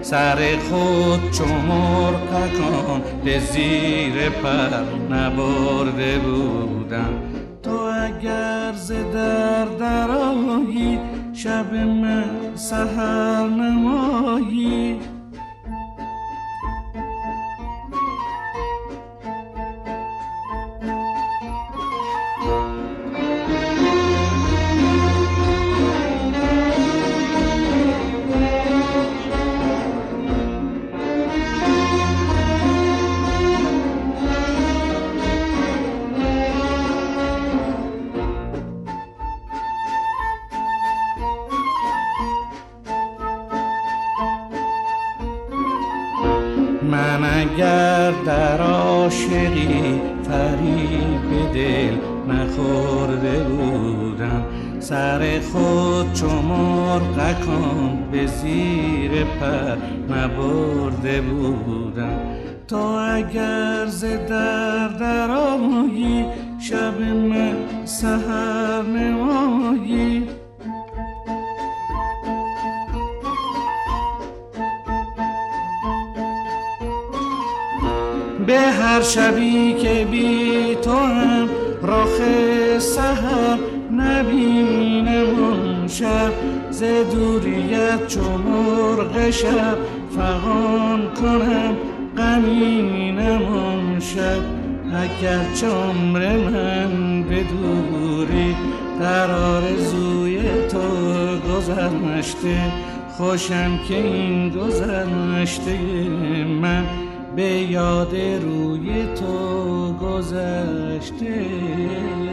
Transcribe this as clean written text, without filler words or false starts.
سر خود چو مرغکان به زیر پر نبرده بودم. تو اگر ز در درآیی شب من سحر نمایی. من اگر در عاشقی فریب دل نخورده بودم، سر خود چو مرغکان به زیر پر نبرده بودم. تو اگر ز در درآیی شب من سحر نمایی. به هر شبی که بی تو هم رخ سحر نبینم اون شب، ز دوریت چو مرغ شب فغان کنم غمینم اون شب. اگر عمر من به دوری در آرزوی تو گذشته، خوشم که این گذشته من به یاد روی تو گذشته.